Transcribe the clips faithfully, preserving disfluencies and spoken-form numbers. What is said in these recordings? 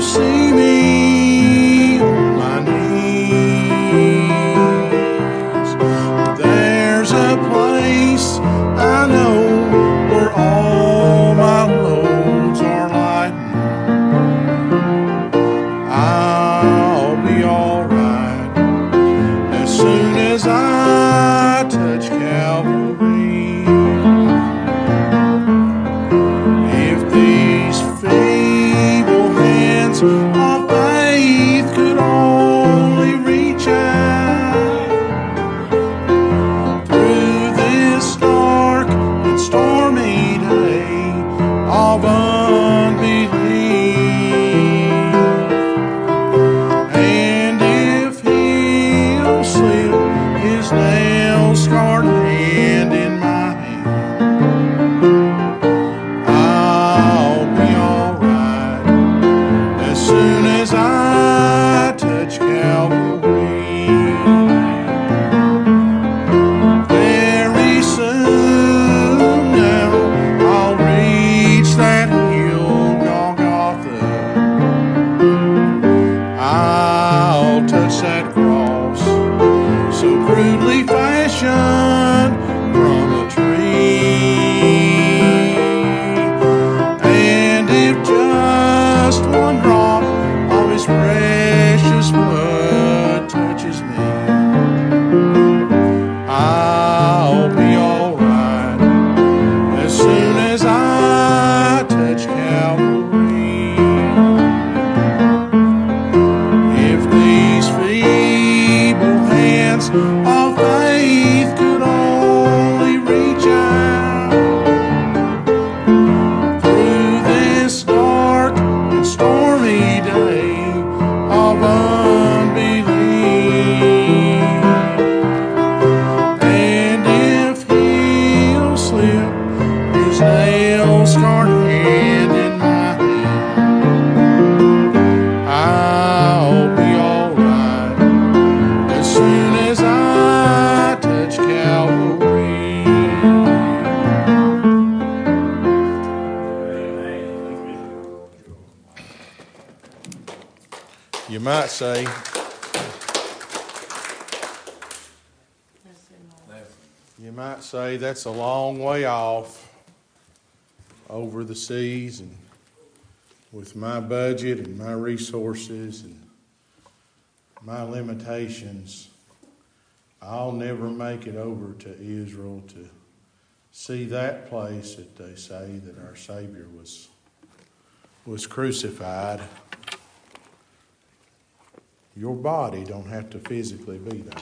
see me on my knees. There's a place I know where all my loads are lightened. I'll be alright as soon as I touch Calvary. If these feeble hands of faith could only reach out through this dark and stormy day of unbelief, and if he'll slip his nail-scarred hand in my hand, I'll be alright as soon as I touch Calvary. Very soon now I'll reach that hill, Golgotha. I'll touch that cross so crudely fashioned from a tree. And if just one drop of his precious blood touches me, I'll be alright as soon as I touch Calvary. If these feeble hands of faith could only reach out through this dark and stormy day of unbelief, and if he'll slip his nail-scarred hand in my hand, I'll be alright as soon as I touch Calvary. You might say, you might say that's a long way off over the seas, and with my budget and my resources and my limitations, I'll never make it over to Israel to see that place that they say that our Savior was was crucified. Your body don't have to physically be there,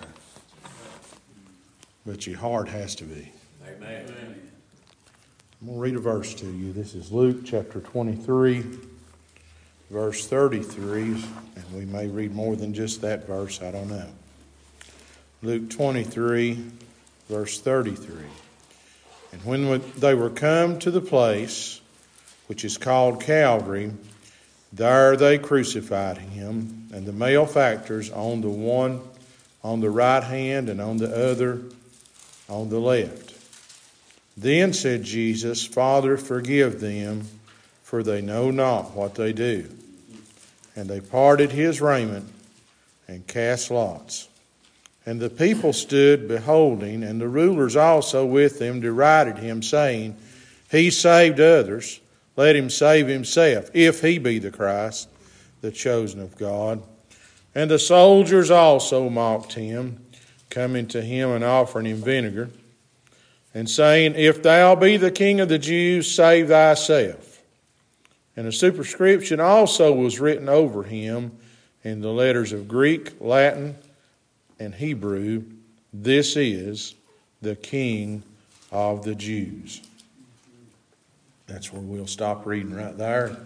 but your heart has to be. Amen. I'm going to read a verse to you. This is Luke chapter twenty-three, verse thirty-three, and we may read more than just that verse, I don't know. Luke twenty-three, verse thirty-three. And when they were come to the place which is called Calvary, there they crucified him, and the malefactors on the one on the right hand and on the other on the left. Then said Jesus, Father, forgive them, for they know not what they do. And they parted his raiment and cast lots. And the people stood beholding, and the rulers also with them derided him, saying, He saved others, let him save himself, if he be the Christ, the chosen of God. And the soldiers also mocked him, coming to him and offering him vinegar, and saying, If thou be the King of the Jews, save thyself. And a superscription also was written over him in the letters of Greek, Latin, and Hebrew, This is the King of the Jews. That's where we'll stop reading right there.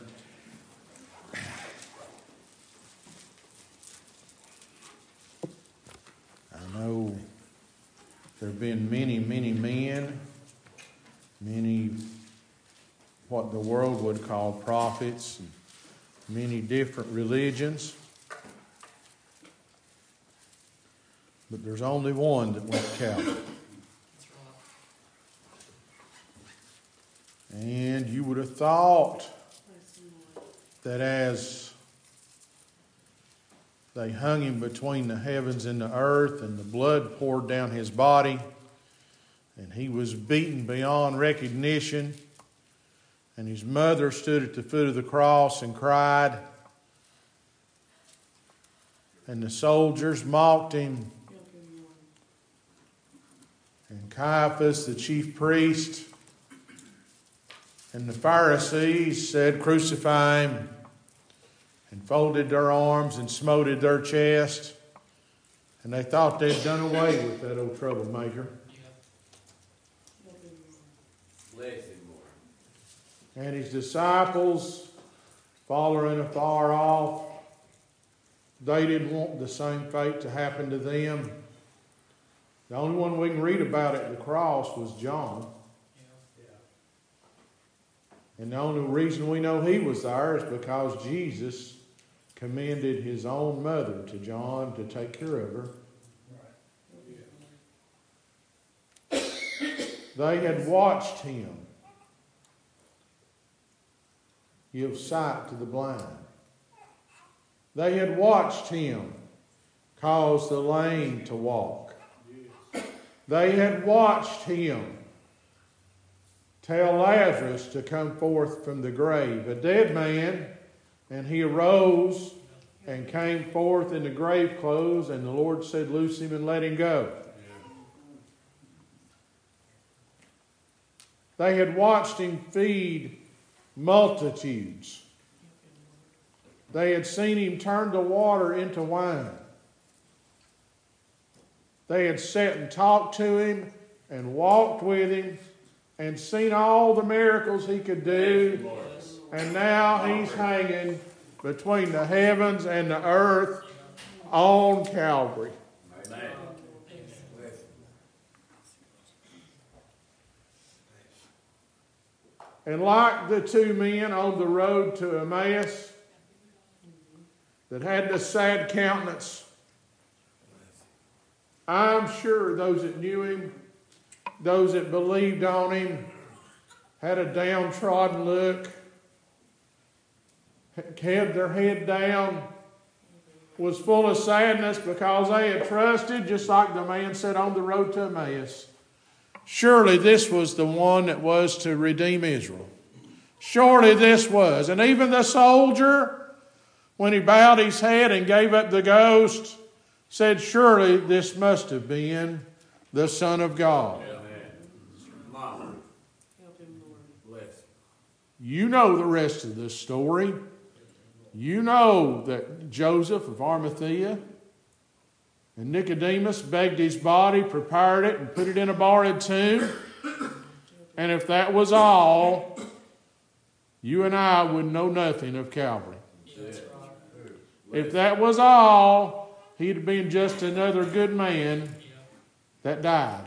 I know there have been many, many men, many what the world would call prophets, and many different religions. But there's only one that went to Calvary. And you would have thought that as They hung him between the heavens and the earth, and the blood poured down his body. And he was beaten beyond recognition. And his mother stood at the foot of the cross and cried. And the soldiers mocked him. And Caiaphas, the chief priest, and the Pharisees said, "Crucify him," and folded their arms and smote their chest. And they thought they'd done away with that old troublemaker. And his disciples, following afar off, they didn't want the same fate to happen to them. The only one we can read about at the cross was John. And the only reason we know he was there is because Jesus commended his own mother to John to take care of her. They had watched him give sight to the blind. They had watched him cause the lame to walk. They had watched him tell Lazarus to come forth from the grave, a dead man, and he arose and came forth in the grave clothes, and the Lord said, "Loose him and let him go." They had watched him feed multitudes. They had seen him turn the water into wine. They had sat and talked to him and walked with him and seen all the miracles he could do. And now he's hanging between the heavens and the earth on Calvary. And like the two men on the road to Emmaus that had the sad countenance, I'm sure those that knew him, those that believed on him, had a downtrodden look, had their head down, was full of sadness because they had trusted, just like the man said on the road to Emmaus. Surely this was the one that was to redeem Israel. Surely this was. And even the soldier, when he bowed his head and gave up the ghost, said, "Surely this must have been the Son of God." You know the rest of this story. You know that Joseph of Arimathea and Nicodemus begged his body, prepared it, and put it in a borrowed tomb. And if that was all, you and I would know nothing of Calvary. If that was all, he'd have been just another good man that died.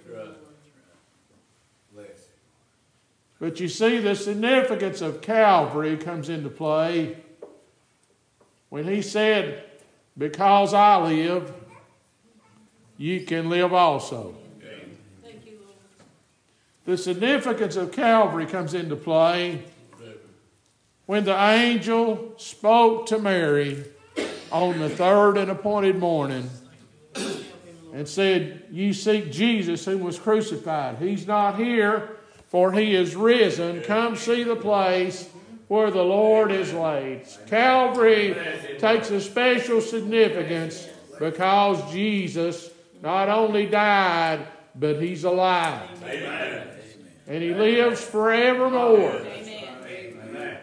But you see, the significance of Calvary comes into play when he said, "Because I live, you can live also." Thank you, Lord. The significance of Calvary comes into play when the angel spoke to Mary on the third and appointed morning and said, "You seek Jesus who was crucified. He's not here, for he is risen. Come see the place where the Lord is laid." Calvary takes a special significance because Jesus not only died, but he's alive. Amen. And he lives forevermore. Amen.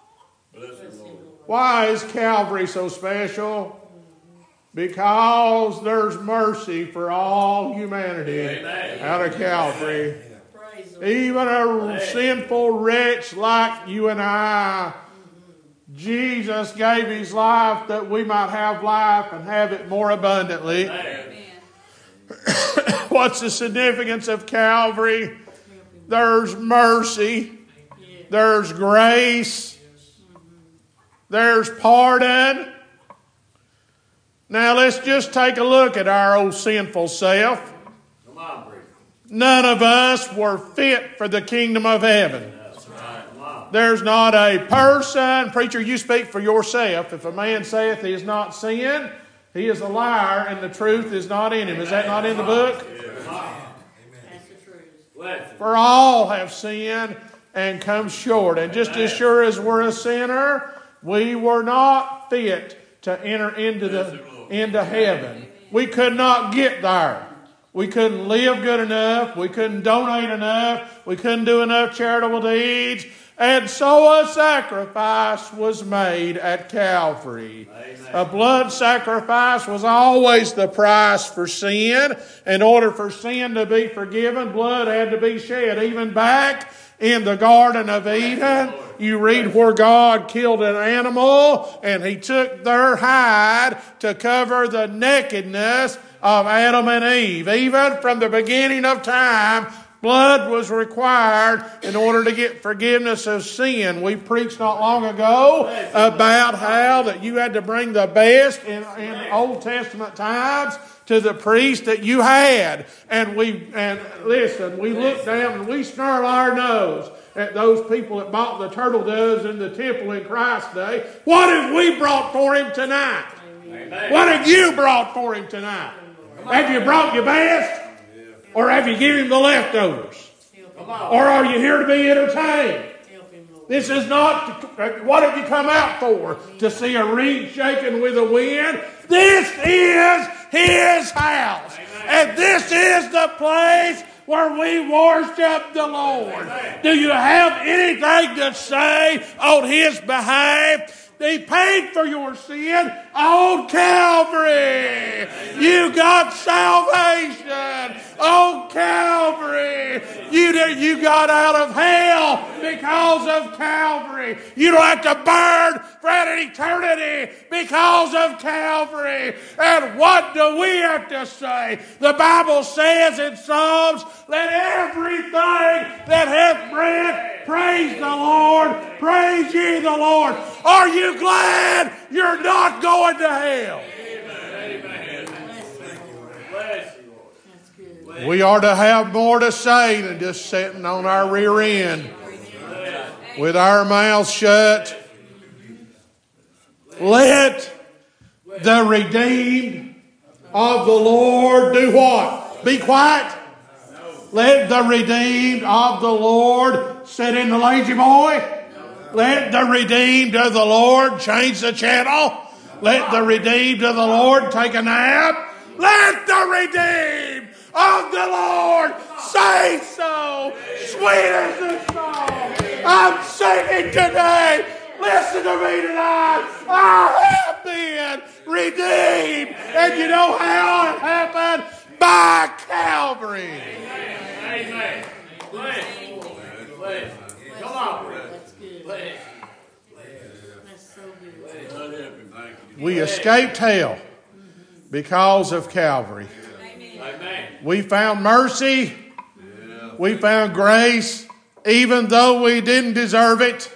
Why is Calvary so special? Because there's mercy for all humanity. Amen. Out of Calvary. Even a sinful wretch like you and I, Jesus gave his life that we might have life and have it more abundantly. What's the significance of Calvary? There's mercy. There's grace. There's pardon. Now let's just take a look at our old sinful self. None of us were fit for the kingdom of heaven. There's not a person, preacher, you speak for yourself. If a man saith he has not sinned, He is a liar and the truth is not in him. Is that not in the book? For all have sinned and come short. And just as sure as we're a sinner, we were not fit to enter into the into heaven. We could not get there. We couldn't live good enough. We couldn't donate enough. We couldn't do enough charitable deeds. And so a sacrifice was made at Calvary. Amen. A blood sacrifice was always the price for sin. In order for sin to be forgiven, blood had to be shed. Even back in the Garden of Eden, you read where God killed an animal and He took their hide to cover the nakedness of Adam and Eve. Even from the beginning of time, blood was required in order to get forgiveness of sin. We preached not long ago about how that you had to bring the best in, in Old Testament times to the priest that you had. And we and listen, we look down and we snarl our nose at those people that bought the turtle doves in the temple in Christ's day. What have we brought for Him tonight? Amen. What have you brought for Him tonight? Have you brought your best? Or have you given Him the leftovers? Or are you here to be entertained? This is not, what have you come out for? To see a reed shaken with a wind? This is His house. And this is the place where we worship the Lord. Do you have anything to say on His behalf? He paid for your sin on Calvary. You got salvation on Calvary. You, you got out of hell because of Calvary. You don't have to burn for an eternity because of Calvary. And what do we have to say? The Bible says in Psalms, let everything that hath breath praise the Lord. Praise ye the Lord. Are you glad you're not going to hell? We are to have more to say than just sitting on our rear end with our mouths shut. Let the redeemed of the Lord do what? Be quiet. Let the redeemed of the Lord sit in the lazy boy. Let the redeemed of the Lord change the channel. Let the redeemed of the Lord take a nap. Let the redeemed of the Lord say so. Sweet as the song I'm singing today. Listen to me tonight. I have been redeemed. And you know how it happened? By Calvary. Amen. Amen. Come on. That's so good. We escaped hell because of Calvary. We found mercy. We found grace, even though we didn't deserve it.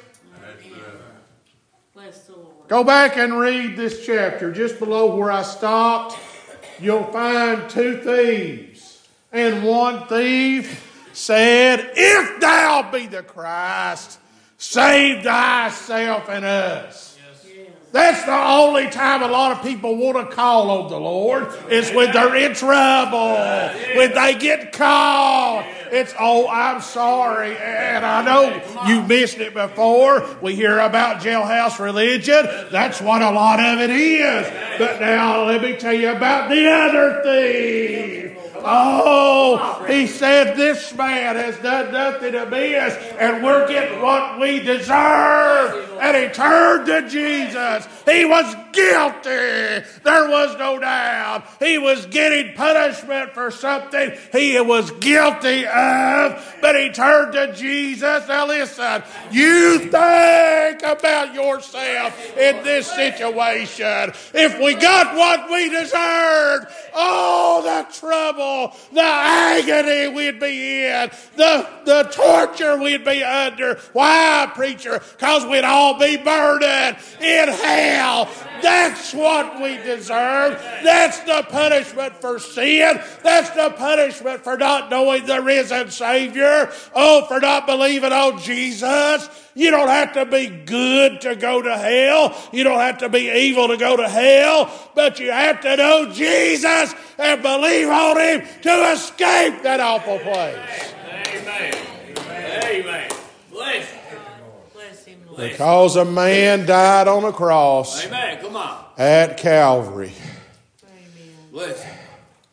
Go back and read this chapter. Just below where I stopped, you'll find two thieves. And one thief said, if thou be the Christ, save thyself and us. That's the only time a lot of people want to call on the Lord is when they're in trouble, when they get caught. It's, oh, I'm sorry. And I know you missed it before. We hear about jailhouse religion. That's what a lot of it is. But now let me tell you about the other thief. Oh, he said this man has done nothing amiss and we're getting what we deserve. And he turned to Jesus. He was guilty. There was no doubt. He was getting punishment for something he was guilty of. But he turned to Jesus. Now listen, you think about yourself in this situation. If we got what we deserved, oh, the trouble, the agony we'd be in, the, the torture we'd be under. Why, preacher? Because we'd all be burdened in hell. That's what we deserve. That's the punishment for sin. That's the punishment for not knowing the risen Savior. Oh, for not believing on Jesus. You don't have to be good to go to hell. You don't have to be evil to go to hell. But you have to know Jesus and believe on Him to escape that awful place. Amen. Amen. Bless Him. Because a man died on a cross. Amen. Come on. At Calvary. Amen. Bless Him.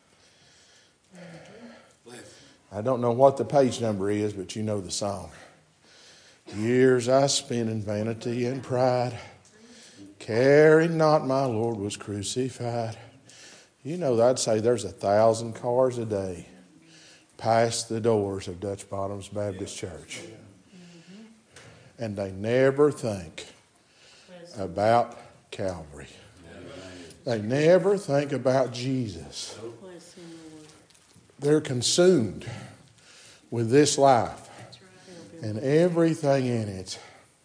I don't know what the page number is, but you know the song. Years I spent in vanity and pride, caring not my Lord was crucified. You know, I'd say there's a thousand cars a day past the doors of Dutch Bottoms Baptist Church. And they never think about Calvary. They never think about Jesus. They're consumed with this life and everything in it.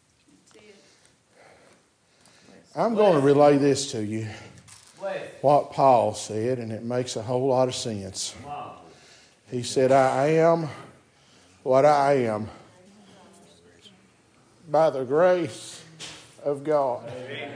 I'm going to relay this to you, what Paul said, and it makes a whole lot of sense. He said, I am what I am by the grace of God.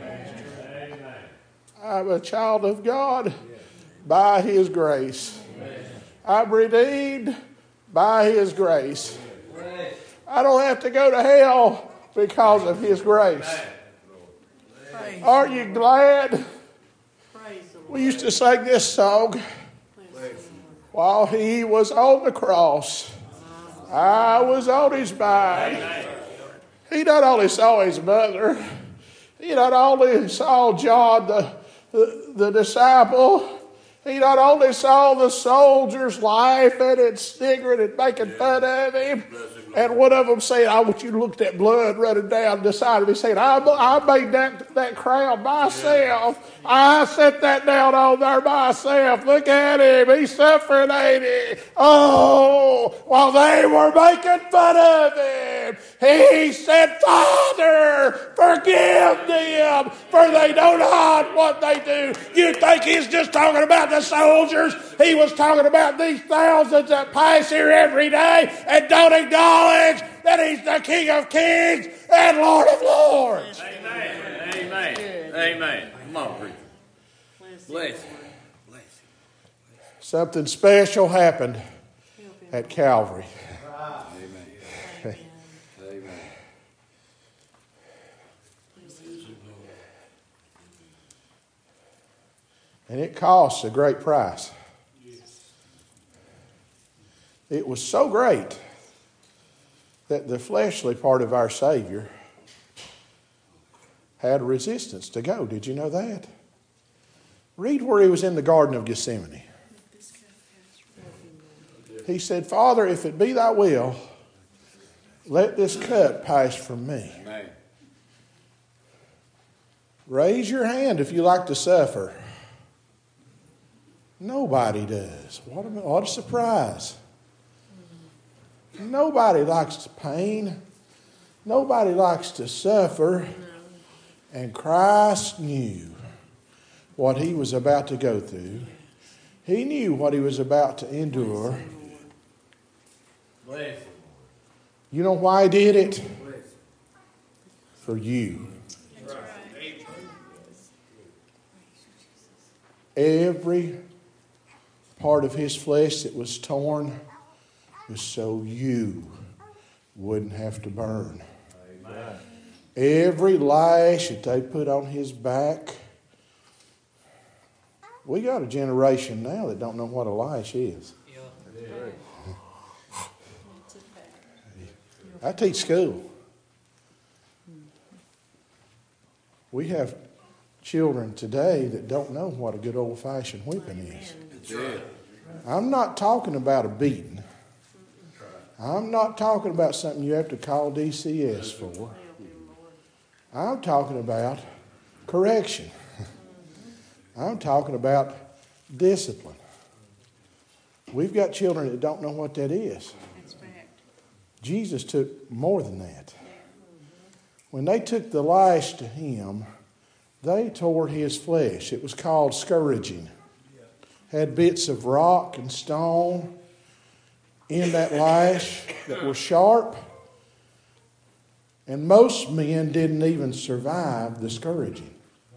I'm a child of God by His grace. I'm redeemed by His grace. I don't have to go to hell because of His grace. Aren't you glad? We used to sing this song. While He was on the cross, I was on His mind. He not only saw His mother, He not only saw John the, the, the disciple, He not only saw the soldiers laughing and sniggering and making fun of Him, and one of them said, I want you to look at that blood running down the side of me, saying, I, I made that, that crown myself. I set that down on there myself. Look at him. He's suffering, ain't he? Oh, while they were making fun of Him, He said, Father, forgive them, for they know not what they do. You think He's just talking about the soldiers? He was talking about these thousands that pass here every day and don't acknowledge that He's the King of Kings and Lord of Lords. Amen. Amen. Amen. Come on, preacher. Bless Him. Bless Him. Something special happened at Calvary. Amen. Amen. And it costs a great price. It was so great that the fleshly part of our Savior had resistance to go. Did you know that? Read where He was in the Garden of Gethsemane. He said, Father, if it be Thy will, let this cup pass from me. Amen. Raise your hand if you like to suffer. Nobody does. What a, what a surprise. Nobody likes pain. Nobody likes to suffer. And Christ knew what He was about to go through. He knew what He was about to endure. You know why He did it? For you. Every part of His flesh that was torn was so you wouldn't have to burn. Amen. Every lash that they put on His back. We got a generation now that don't know what a lash is. I teach school. We have children today that don't know what a good old-fashioned whipping is. I'm not talking about a beating. I'm not talking about something you have to call D C S for. I'm talking about correction. I'm talking about discipline. We've got children that don't know what that is. Jesus took more than that. When they took the lash to Him, they tore His flesh. It was called scourging. Had bits of rock and stone in that lash that were sharp. And most men didn't even survive the scourging.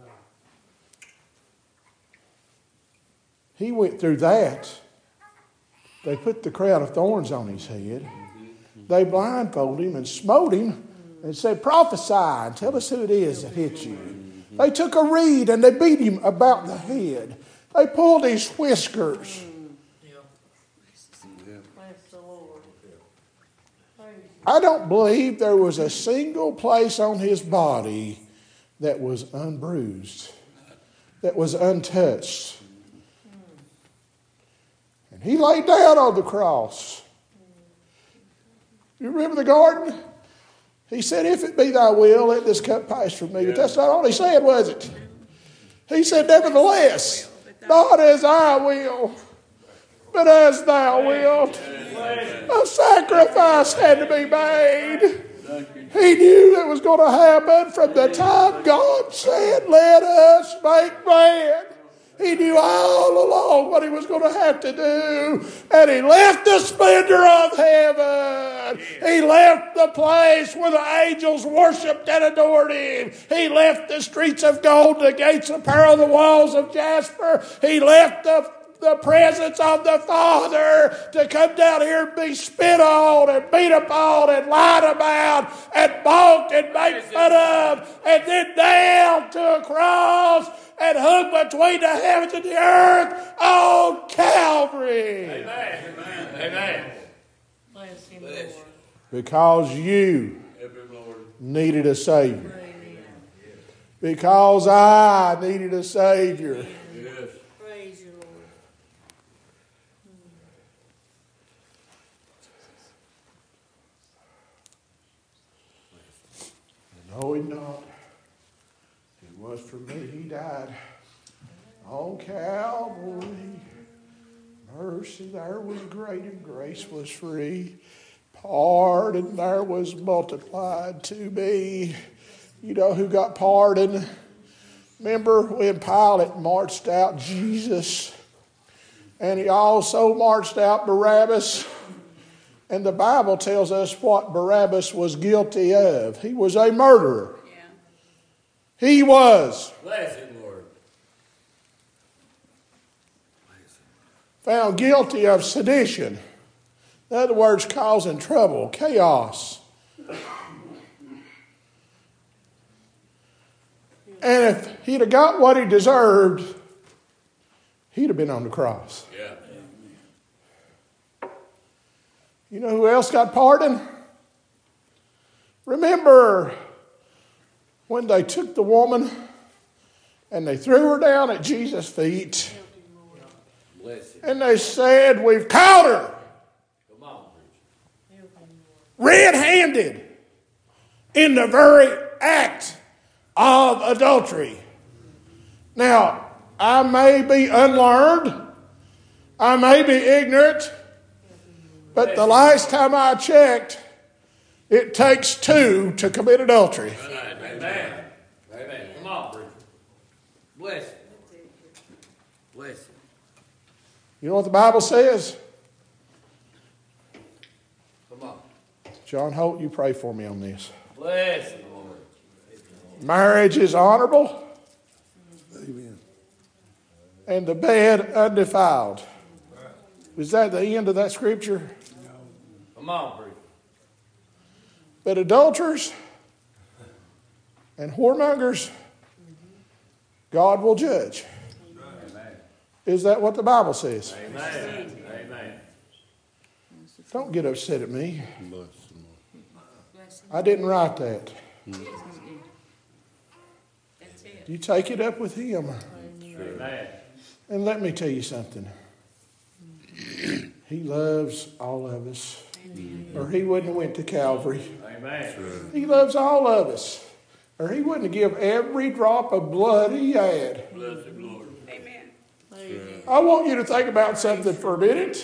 He went through that. They put the crown of thorns on his head. They blindfolded him and smote him and said, prophesy and tell us who it is that hit you. They took a reed and they beat him about the head. They pulled his whiskers. I don't believe there was a single place on his body that was unbruised, that was untouched. And he laid down on the cross. You remember the garden? He said, if it be thy will, let this cup pass from me. But that's not all he said, was it? He said, nevertheless, not as I will, but as thou wilt. A sacrifice had to be made. He knew that was going to happen from the time God said, let us make man. He knew all along what he was going to have to do. And he left the splendor of heaven. He left the place where the angels worshipped and adored him. He left the streets of gold, the gates of pearl, the walls of jasper. He left the the presence of the Father to come down here and be spit on and beat upon and lied about and mocked and made fun of and then nailed to a cross and hung between the heavens and the earth on Calvary. Amen. Amen. Bless him, Lord. Because you needed a Savior. Because I needed a Savior. Praise you, Lord. Knowing not, it was for me he died on Calvary. Mercy there was great and grace was free. Pardon there was multiplied to me. You know who got pardon? Remember when Pilate marched out Jesus, and he also marched out Barabbas? And the Bible tells us what Barabbas was guilty of. He was a murderer. Yeah. He was. Bless it, Lord. Found guilty of sedition. In other words, causing trouble, chaos. And if he'd have got what he deserved, he'd have been on the cross. Yeah. You know who else got pardon? Remember when they took the woman and they threw her down at Jesus' feet Bless it. and they said, we've caught her Come on, preacher. red-handed in the very act of adultery. Now, I may be unlearned. I may be ignorant. But the last time I checked, it takes two to commit adultery. Amen. Amen. Come on, preacher. Bless it. Bless it. You know what the Bible says? Come on. John Holt, you pray for me on this. Bless it, Lord. Marriage is honorable. Amen. And the bed undefiled. Is that the end of that scripture? Come on, preacher. But adulterers and whoremongers, God will judge. Amen. Is that what the Bible says? Amen. Amen. Don't get upset at me. Bless him. I didn't write that. That's it. You take it up with him. Amen. And let me tell you something. He loves all of us. Or he wouldn't have went to Calvary. Amen. He loves all of us. Or he wouldn't have given every drop of blood he had. Bless it, Lord. Amen. I want you to think about something for a minute.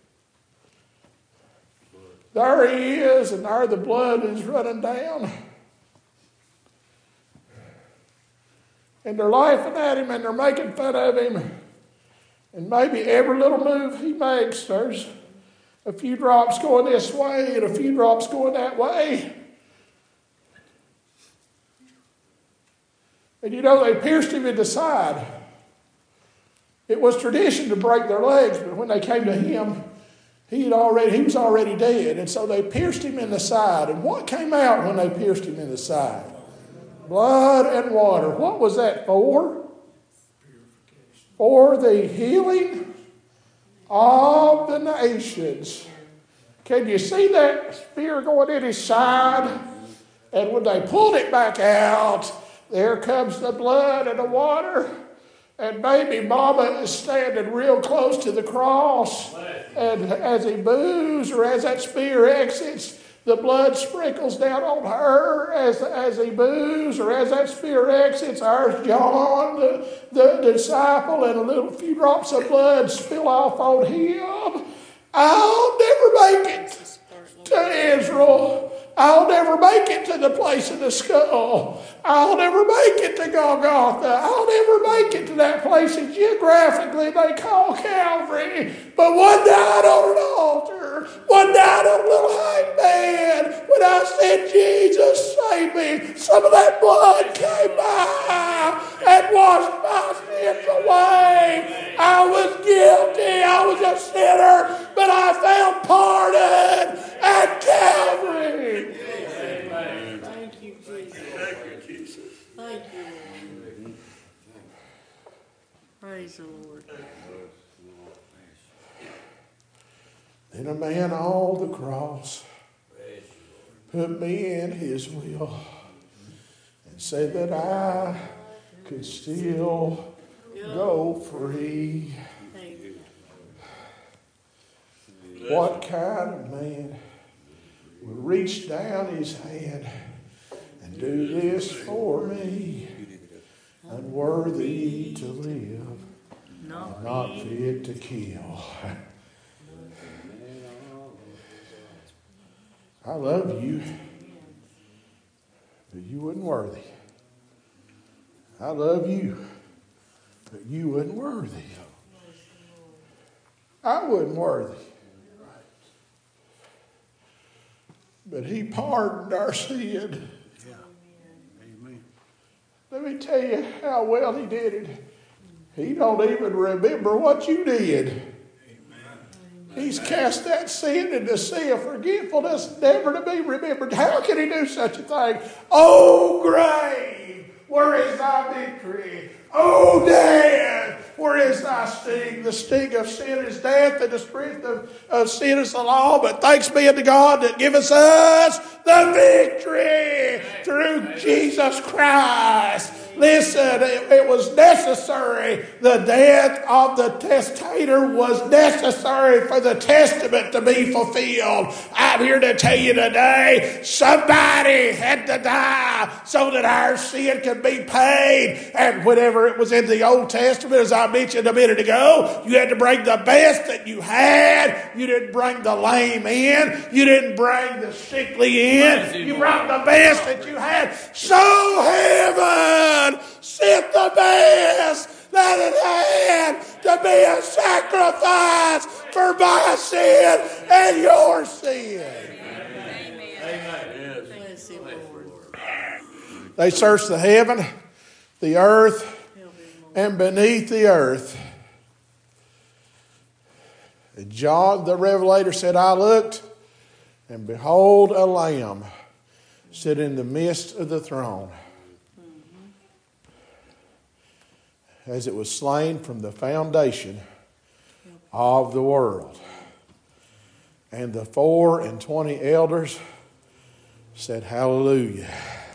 There he is, and there the blood is running down. And they're laughing at him, and they're making fun of him. And maybe every little move he makes, there's a few drops going this way and a few drops going that way. And you know, they pierced him in the side. It was tradition to break their legs, but when they came to him, he had already he was already dead. And so they pierced him in the side. And what came out when they pierced him in the side? Blood and water. What was that for? For the healing of the nations. Can you see that spear going in his side? And when they pulled it back out, there comes the blood and the water. And baby mama is standing real close to the cross. And as he moves or as that spear exits, the blood sprinkles down on her as, as he moves or as that spear exits. There's John, the, the disciple, and a little few drops of blood spill off on him. I'll never make it to Israel. I'll never make it to the place of the skull. I'll never make it to Golgotha. I'll never make it to that place that geographically they call Calvary. But one died on an altar. One died on a little hangman. When I said, Jesus, save me, some of that blood came by and washed my sins away. I was guilty. I was a sinner. But I found pardon at Calvary. Amen. Thank you, Jesus. Thank you, Jesus. Thank you, Lord. Praise the Lord. Then a man on the cross put me in his will and said that I could still go free. What kind of man would reach down his hand and do this for me? Unworthy to live, Not, not fit to kill. I love you, but you wasn't worthy. I love you, but you wasn't worthy. I wasn't worthy. But he pardoned our sin. Yeah. Amen. Let me tell you how well he did it. He don't even remember what you did. Amen. He's cast that sin into the sea of forgetfulness, never to be remembered. How can he do such a thing? Oh, grave, where is thy victory? Oh, death, where is thy sting? The sting of sin is death, and the strength of, of sin is the law. But thanks be unto God that giveth us the victory through Jesus Christ. Listen, it, it was necessary. The death of the testator was necessary for the testament to be fulfilled. I'm here to tell you today, somebody had to die so that our sin could be paid. And whenever it was in the Old Testament, as I mentioned a minute ago, you had to bring the best that you had. You didn't bring the lame in. You didn't bring the sickly in. You brought the best that you had. So heaven sent the best that it had to be a sacrifice for my sin and your sin. Amen. Bless you, Lord. They searched the heaven, the earth, and beneath the earth. And John the Revelator said, I looked, and behold a lamb sit in the midst of the throne, as it was slain from the foundation of the world. And the four and twenty elders said, Hallelujah.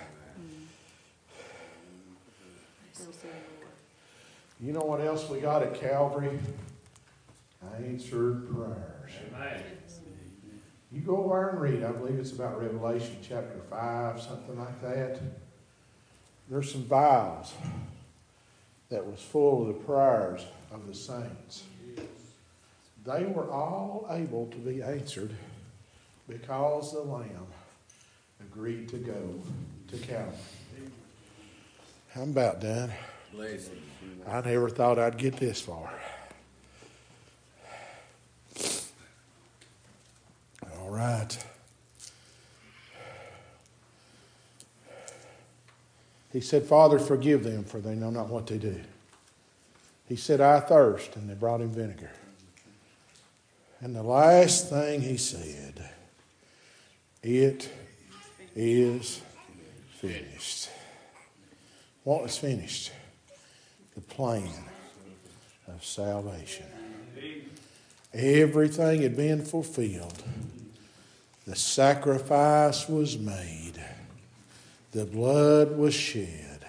You know what else we got at Calvary? Answered prayers. Amen. You go over and read. I believe it's about Revelation chapter five, something like that. There's some vials that was full of the prayers of the saints. They were all able to be answered because the Lamb agreed to go to Calvary. I'm about done. I never thought I'd get this far. All right. He said, Father, forgive them, for they know not what they do. He said, I thirst, and they brought him vinegar. And the last thing he said, it is finished. What was finished? The plan of salvation. Everything had been fulfilled. The sacrifice was made. The blood was shed.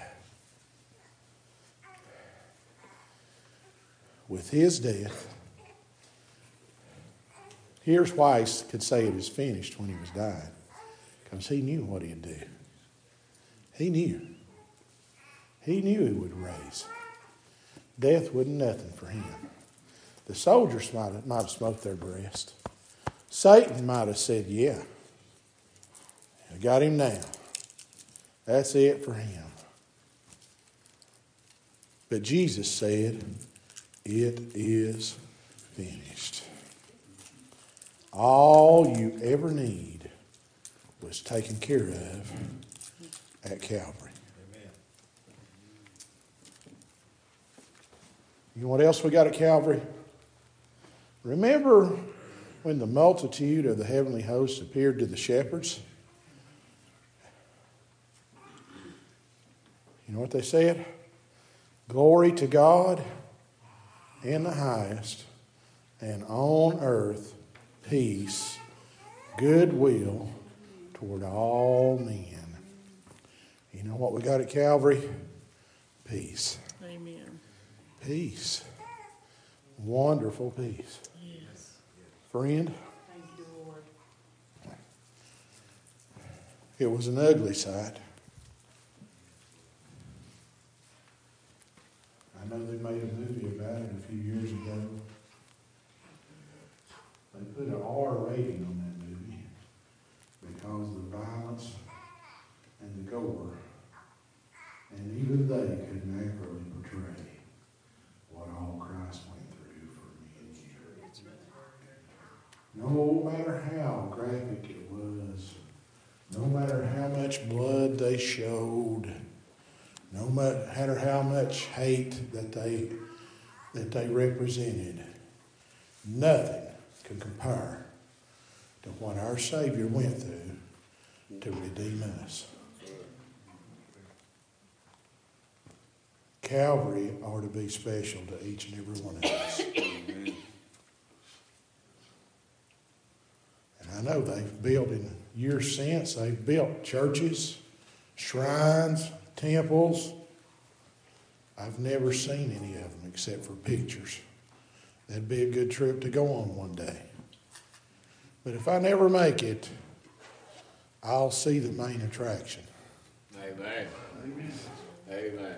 With his death, here's why he could say it was finished when he was dying. Because he knew what he'd do. He knew. He knew he would raise. Death wasn't nothing for him. The soldiers might have, might have smoked their breast. Satan might have said, yeah, I got him now. That's it for him. But Jesus said, it is finished. All you ever need was taken care of at Calvary. Amen. You know what else we got at Calvary? Remember when the multitude of the heavenly hosts appeared to the shepherds? You know what they said? Glory to God in the highest, and on earth peace, goodwill toward all men. You know what we got at Calvary? Peace. Amen. Peace. Wonderful peace. Yes. Friend, Thank you, Lord. it was an ugly sight. I know they made a movie about it a few years ago. They put an R rating on that movie because of the violence and the gore. And even they couldn't accurately portray what all Christ went through for me and you. No matter how graphic it was, no matter how much blood they showed, no matter how much hate that they that they represented, nothing can compare to what our Savior went through to redeem us. Calvary ought to be special to each and every one of us. And I know they've built in years since, they've built churches, shrines, temples. I've never seen any of them except for pictures. That'd be a good trip to go on one day. But if I never make it, I'll see the main attraction. Amen. Amen.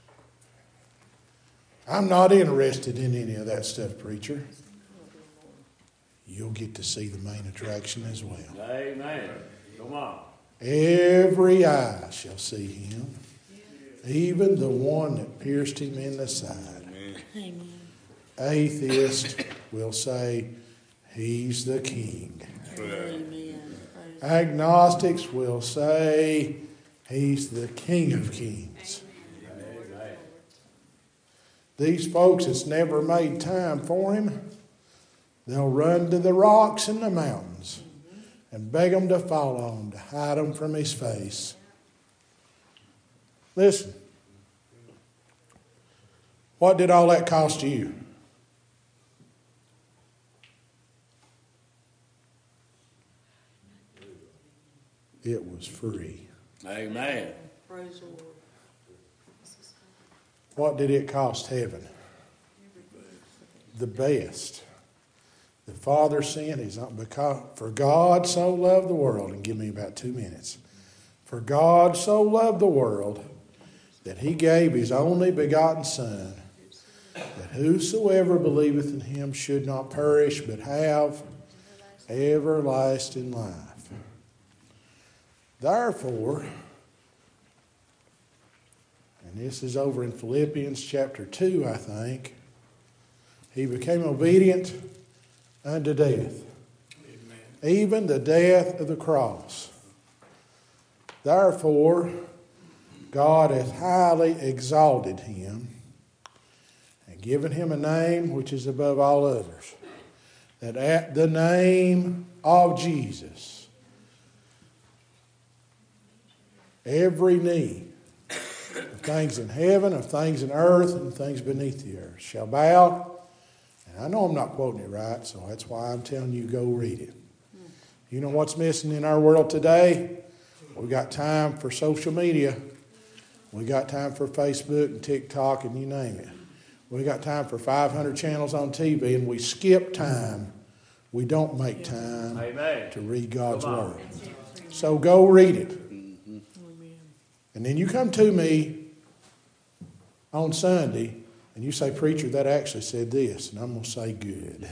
I'm not interested in any of that stuff, preacher. You'll get to see the main attraction as well. Amen. Come on. Every eye shall see him, even the one that pierced him in the side. Amen. Atheist will say, he's the king. Amen. Agnostics will say, he's the King of Kings. Amen. These folks that's never made time for him, they'll run to the rocks and the mountains and beg him to fall on, to hide him from his face. Listen, what did all that cost you? It was free. Amen. Praise the Lord. What did it cost heaven? The best. The Father sent his own, because for God so loved the world, and give me about two minutes. For God so loved the world that he gave his only begotten Son, that whosoever believeth in him should not perish, but have everlasting life. Therefore, and this is over in Philippians chapter two, I think, he became obedient unto death, Amen. Even the death of the cross. Therefore, God hath highly exalted him and given him a name which is above all others, that at the name of Jesus every knee of things in heaven, of things in earth, and things beneath the earth shall bow. And I know I'm not quoting it right, so that's why I'm telling you go read it. You know what's missing in our world today? We got time for social media. We got time for Facebook and TikTok and you name it. We got time for five hundred channels on T V, and we skip time. We don't make time Amen. to read God's Word. So go read it. And then you come to me on Sunday and you say, preacher, that actually said this. And I'm going to say, good.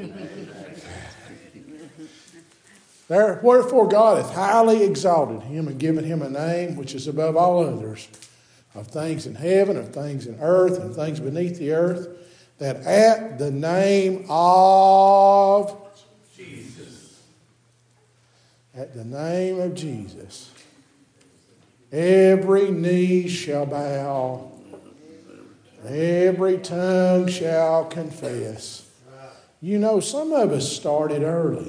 There, wherefore God hath highly exalted him and given him a name which is above all others, of things in heaven, of things in earth, and things beneath the earth, that at the name of Jesus, at the name of Jesus, every knee shall bow, every tongue shall confess. You know, some of us started early.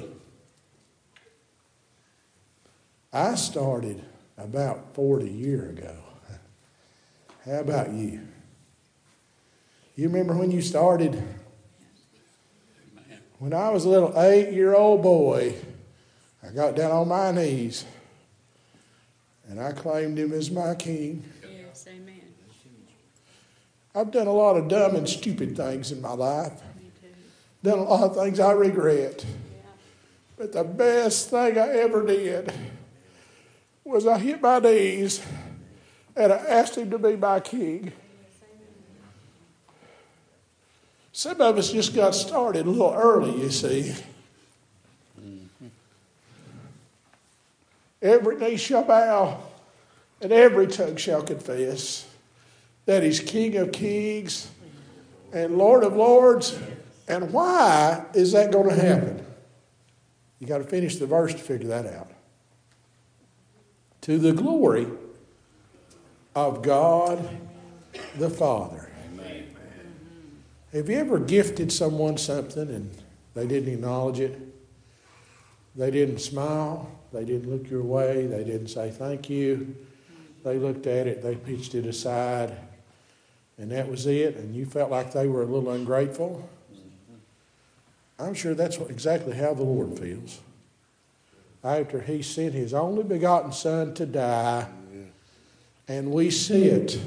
I started about forty years ago. How about you? You remember when you started? When I was a little eight-year-old boy, I got down on my knees and I claimed him as my king. Yes, amen. I've done a lot of dumb and stupid things in my life. Me too. Done a lot of things I regret. Yeah. But the best thing I ever did was I hit my knees and I asked him to be my king. Some of us just got started a little early, you see. Every knee shall bow and every tongue shall confess that he's King of kings and Lord of lords. And why is that going to happen? You got to finish the verse to figure that out. To the glory of God the Father. Amen. Have you ever gifted someone something and they didn't acknowledge it? They didn't smile. They didn't look your way. They didn't say thank you. They looked at it. They pitched it aside. And that was it. And you felt like they were a little ungrateful. I'm sure that's what, exactly how the Lord feels. After he sent his only begotten Son to die, and we sit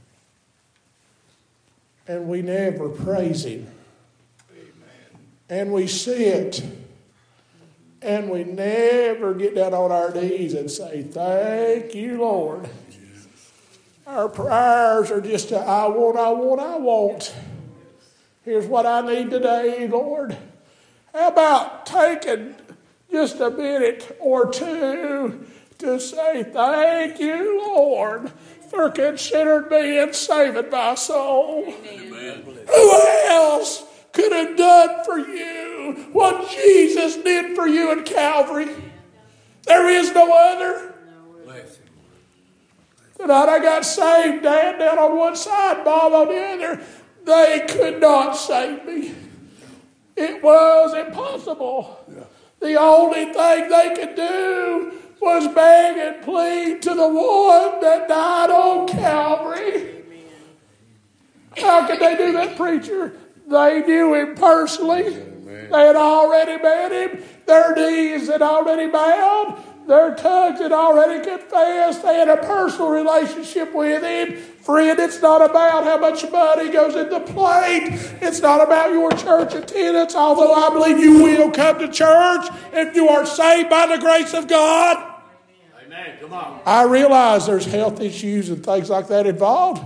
and we never praise him. And we sit and we never get down on our knees and say, thank you, Lord. Our prayers are just a, I want, I want, I want. Here's what I need today, Lord. How about taking just a minute or two to say, thank you, Lord, for considering me and saving my soul. Amen. Who else could have done for you what Jesus did for you in Calvary? There is no other. Bless him. Tonight I got saved, Dad down on one side, Bob on the other. They could not save me. It was impossible. Yeah. The only thing they could do was beg and plead to the one that died on Calvary. Amen. How could they do that, preacher? They knew him personally. Amen. They had already met him. Their knees had already bowed. Their tongues had already confessed. They had a personal relationship with him. Friend, it's not about how much money goes in the plate. It's not about your church attendance, although I believe you will come to church if you are saved by the grace of God. Amen. Come on. I realize there's health issues and things like that involved.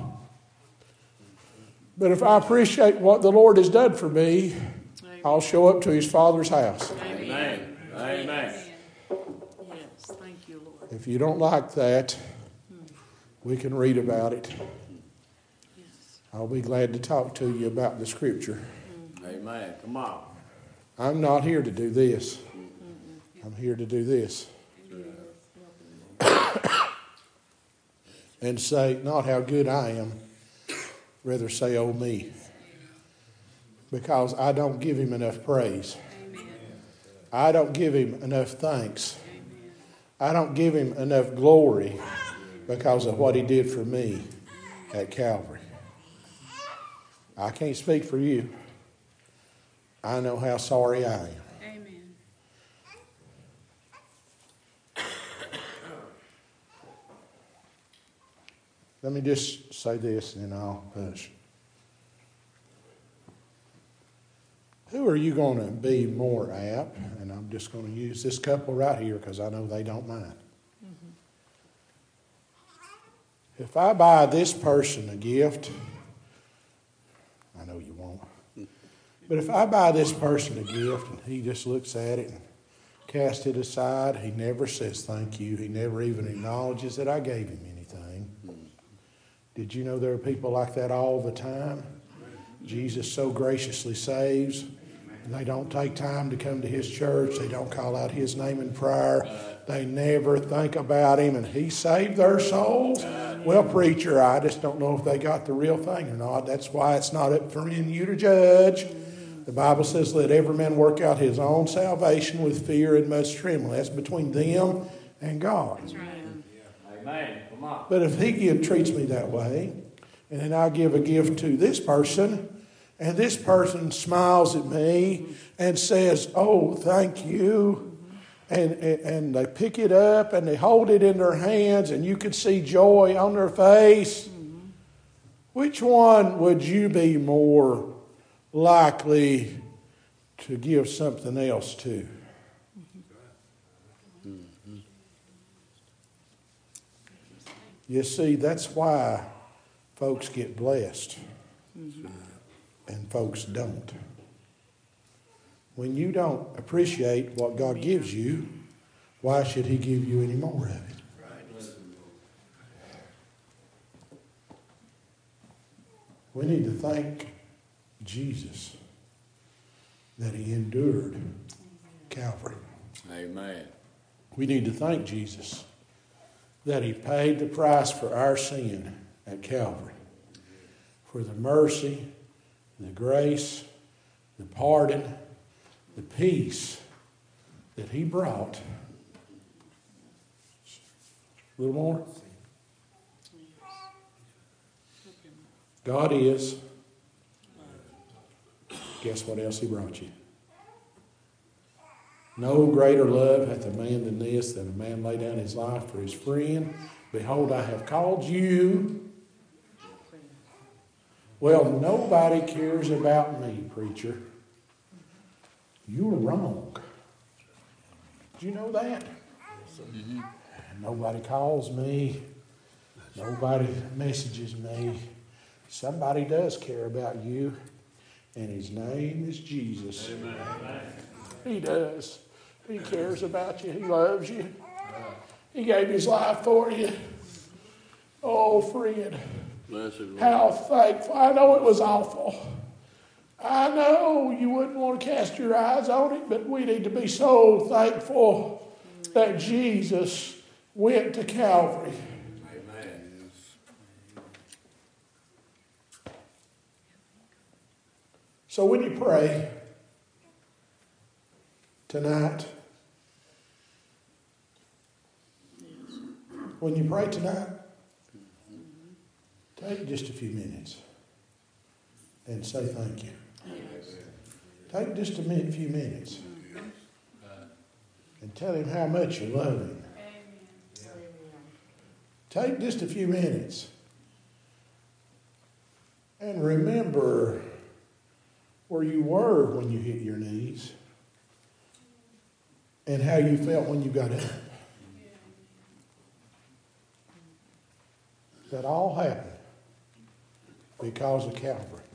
But if I appreciate what the Lord has done for me, I'll show up to his Father's house. Amen. Amen. Yes, thank you, Lord. If you don't like that, we can read about it. Yes. I'll be glad to talk to you about the scripture. Amen. Come on. I'm not here to do this. I'm here to do this. and say, not how good I am, rather say, oh me. Because I don't give him enough praise. Amen. I don't give him enough thanks. Amen. I don't give him enough glory because of what he did for me at Calvary. I can't speak for you. I know how sorry I am. Amen. Let me just say this and then I'll hush. Who are you going to be more apt? And I'm just going to use this couple right here because I know they don't mind. Mm-hmm. If I buy this person a gift, I know you won't, but if I buy this person a gift and he just looks at it and casts it aside, he never says thank you. He never even acknowledges that I gave him anything. Did you know there are people like that all the time? Jesus so graciously saves. And they don't take time to come to his church. They don't call out his name in prayer. They never think about him. And he saved their souls. Well, preacher, I just don't know if they got the real thing or not. That's why it's not up for me and you to judge. The Bible says, let every man work out his own salvation with fear and much trembling. That's between them and God. That's right. Amen. Come on. But if he give, treats me that way, and then I give a gift to this person, and this person smiles at me and says, oh, thank you, and, and, and they pick it up and they hold it in their hands and you can see joy on their face, which one would you be more likely to give something else to? You see, that's why folks get blessed and folks don't. When you don't appreciate what God gives you, why should he give you any more of it? We need to thank Jesus that he endured Calvary. Amen. We need to thank Jesus that he paid the price for our sin at Calvary. For the mercy, the grace, the pardon, the peace that he brought. A little more. God is. Guess what else he brought you? No greater love hath a man than this, that a man lay down his life for his friend. Behold, I have called you. Well, nobody cares about me, preacher. You were wrong. Did you know that? Mm-hmm. Nobody calls me. Nobody messages me. Somebody does care about you, and his name is Jesus. Amen. He does. He cares about you. He loves you. He gave his life for you. Oh, friend. How thankful. I know it was awful. I know you wouldn't want to cast your eyes on it, but we need to be so thankful that Jesus went to Calvary. Amen. So when you pray tonight, when you pray tonight, take just a few minutes and say thank you. Take just a minute, few minutes and tell him how much you love him. Take just a few minutes and remember where you were when you hit your knees and how you felt when you got up. That all happened because of Calvary.